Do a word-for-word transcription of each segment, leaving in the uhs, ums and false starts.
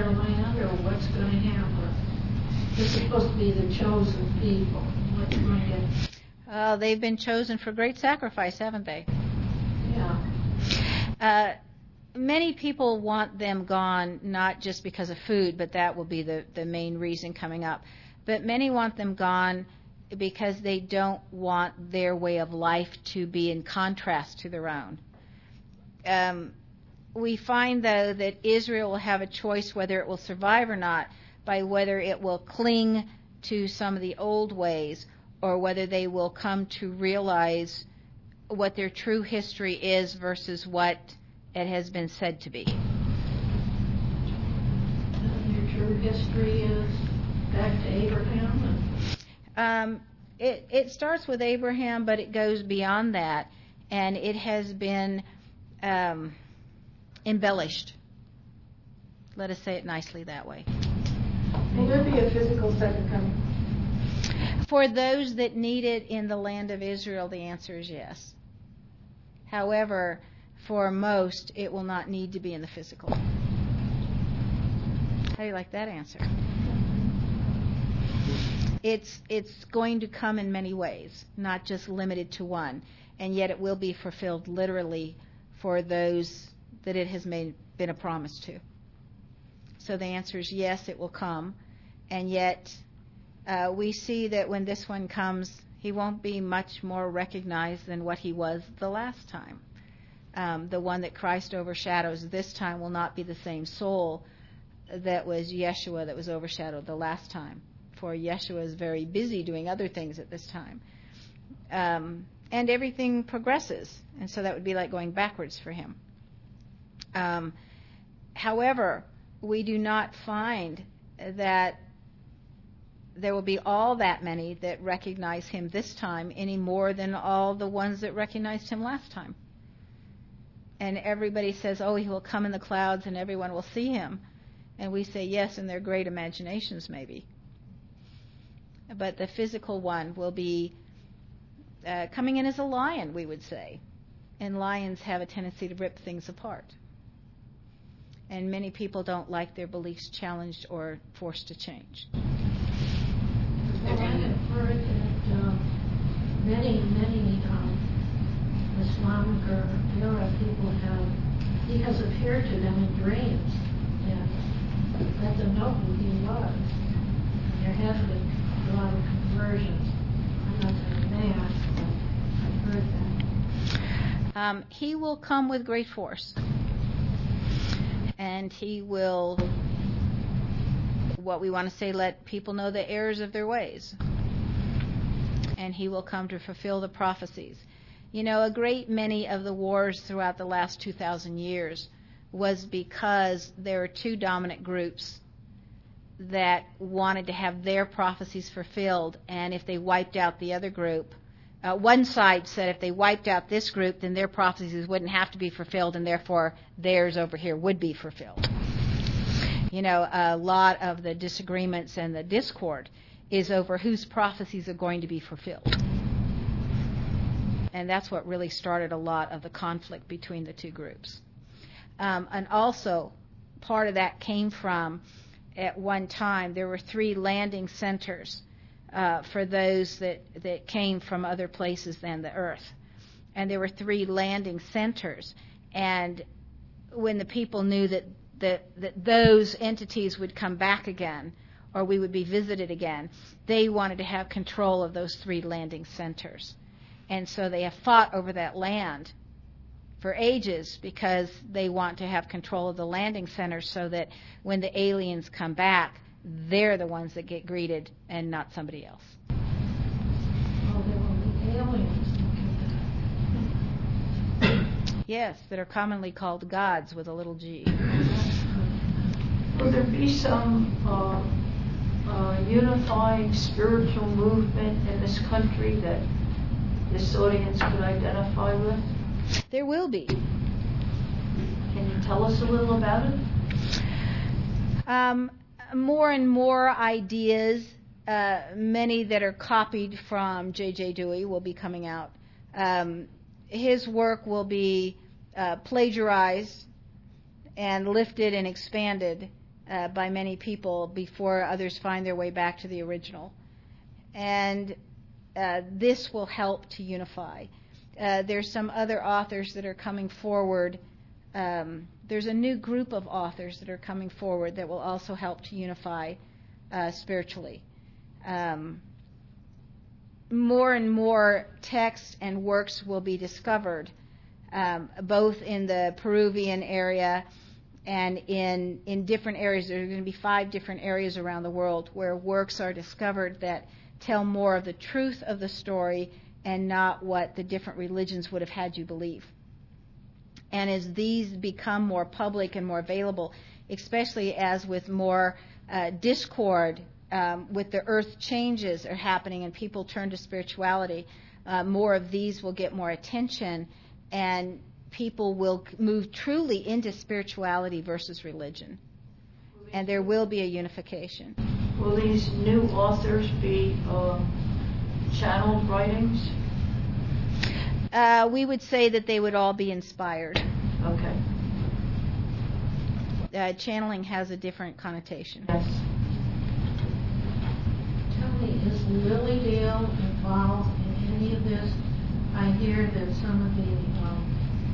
their land, or what's going to happen? They're supposed to be the chosen people. What's going to... Uh, they've been chosen for great sacrifice, haven't they? Yeah. Uh, many people want them gone not just because of food, but that will be the, the main reason coming up. But many want them gone because they don't want their way of life to be in contrast to their own. Um, we find, though, that Israel will have a choice whether it will survive or not by whether it will cling to some of the old ways or whether they will come to realize what their true history is versus what it has been said to be. And your true history is back to Abraham? Um, it, it starts with Abraham, but it goes beyond that, and it has been um, embellished. Let us say it nicely that way. Will there be a physical second coming? For those that need it in the land of Israel, the answer is yes. However, for most, it will not need to be in the physical. How do you like that answer? It's it's going to come in many ways, not just limited to one, and yet it will be fulfilled literally for those that it has made, been a promise to. So the answer is yes, it will come, and yet uh, we see that when this one comes, he won't be much more recognized than what he was the last time. Um, the one that Christ overshadows this time will not be the same soul that was Yeshua that was overshadowed the last time. For Yeshua is very busy doing other things at this time. Um, and everything progresses, and so that would be like going backwards for him. Um, however, we do not find that there will be all that many that recognize him this time any more than all the ones that recognized him last time. And everybody says, oh, he will come in the clouds and everyone will see him. And we say, yes, in their great imaginations maybe. But the physical one will be uh, coming in as a lion, we would say. And lions have a tendency to rip things apart. And many people don't like their beliefs challenged or forced to change. Well, I have heard that uh, many, many um, Islamic or Arab people have, he has appeared to them in dreams and let them know who he was. And there have been a lot of conversions. I'm not going to mass, but I've heard that. Um, he will come with great force. And he will, what we want to say, let people know the errors of their ways. And he will come to fulfill the prophecies. You know, a great many of the wars throughout the last two thousand years was because there were two dominant groups that wanted to have their prophecies fulfilled, and if they wiped out the other group, uh, one side said if they wiped out this group, then their prophecies wouldn't have to be fulfilled, and therefore theirs over here would be fulfilled. You know, a lot of the disagreements and the discord is over whose prophecies are going to be fulfilled. And that's what really started a lot of the conflict between the two groups. Um, and also, part of that came from, at one time, there were three landing centers uh, for those that, that came from other places than the earth. And there were three landing centers. And when the people knew that, that, that those entities would come back again, or we would be visited again, they wanted to have control of those three landing centers. And so they have fought over that land for ages because they want to have control of the landing centers so that when the aliens come back, they're the ones that get greeted and not somebody else. Oh, there will be aliens that come back. Yes, that are commonly called gods with a little g. Will there be some uh, uh, unifying spiritual movement in this country that this audience could identify with? There will be. Can you tell us a little about it? Um, more and more ideas, uh, many that are copied from J J Dewey, will be coming out. Um, his work will be uh, plagiarized and lifted and expanded uh, by many people before others find their way back to the original. And uh, this will help to unify. Uh, there's some other authors that are coming forward. Um, there's a new group of authors that are coming forward that will also help to unify uh, spiritually. Um, more and more texts and works will be discovered, um, both in the Peruvian area and in in different areas. There are going to be five different areas around the world where works are discovered that tell more of the truth of the story and not what the different religions would have had you believe. And as these become more public and more available, especially as with more uh, discord, um, with the earth changes are happening and people turn to spirituality, uh, more of these will get more attention, and people will move truly into spirituality versus religion. And there will be a unification. Will these new authors be uh, channeled writings? Uh, we would say that they would all be inspired. Okay. Uh, channeling has a different connotation. Yes. Tell me, is Lilydale involved in any of this? I hear that some of the, um,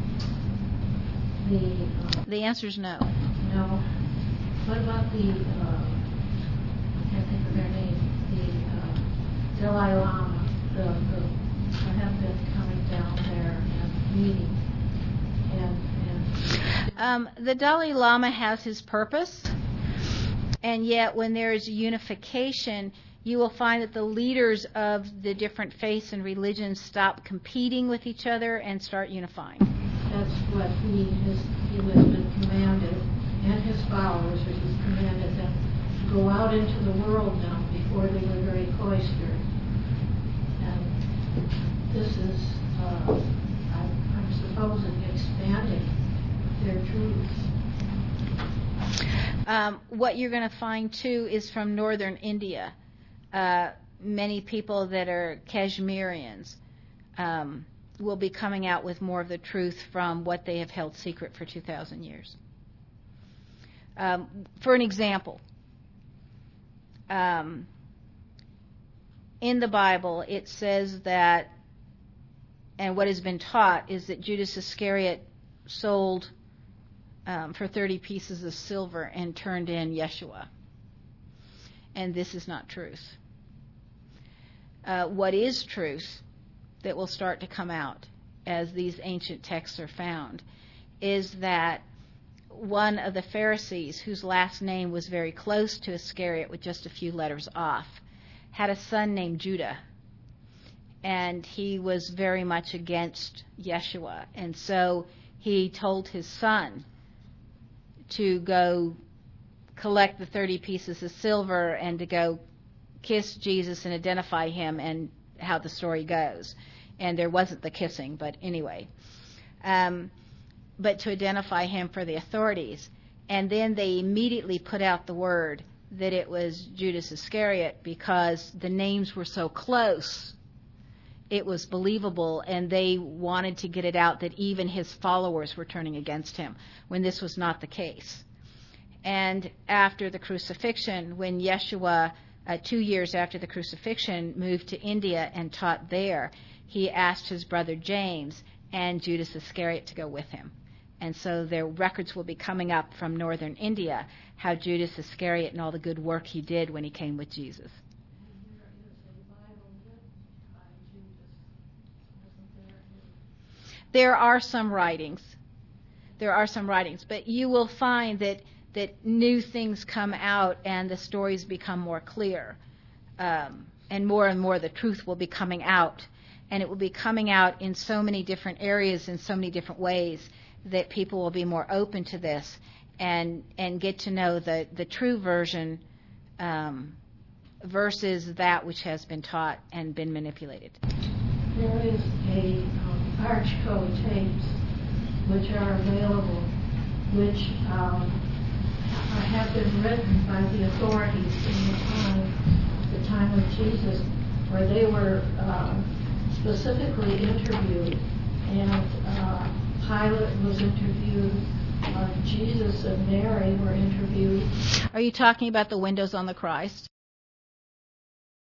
the, uh, The answer is no. no. What about the, uh, I can't think of their name, the uh, Dalai Lama, the, the, I have been coming down there and meeting, and, and Um, the Dalai Lama has his purpose, and yet when there is unification, you will find that the leaders of the different faiths and religions stop competing with each other and start unifying. that's what he has, he has been commanded, and his followers, or he's commanded them to go out into the world now. Before they were very cloistered. And this is, uh, I, I'm supposing, expanding their truths. Um, what you're going to find, too, is from northern India. Uh, many people that are Kashmirians um, will be coming out with more of the truth from what they have held secret for two thousand years. Um, for an example, um, in the Bible, it says that, and what has been taught is that Judas Iscariot sold um, for thirty pieces of silver and turned in Yeshua. And this is not truth. Uh, what is truth that will start to come out as these ancient texts are found is that one of the Pharisees, whose last name was very close to Iscariot with just a few letters off, had a son named Judah. And he was very much against Yeshua. And so he told his son to go collect the thirty pieces of silver and to go kiss Jesus and identify him, and how the story goes. And there wasn't the kissing, but anyway. Um, but to identify him for the authorities. And then they immediately put out the word that it was Judas Iscariot because the names were so close. It was believable, and they wanted to get it out that even his followers were turning against him, when this was not the case. And after the crucifixion, when Yeshua, uh, two years after the crucifixion, moved to India and taught there, he asked his brother James and Judas Iscariot to go with him. And so their records will be coming up from northern India, how Judas Iscariot and all the good work he did when he came with Jesus. There are some writings. There are some writings, but you will find that, that new things come out and the stories become more clear. Um, and more and more the truth will be coming out. And it will be coming out in so many different areas, in so many different ways, that people will be more open to this and and get to know the, the true version um, versus that which has been taught and been manipulated. There is a um, Archcode tapes which are available, which um, have been written by the authorities in the time, the time of Jesus, where they were uh, specifically interviewed, and uh, Pilate was interviewed, uh, Jesus and Mary were interviewed. Are you talking about the windows on the Christ?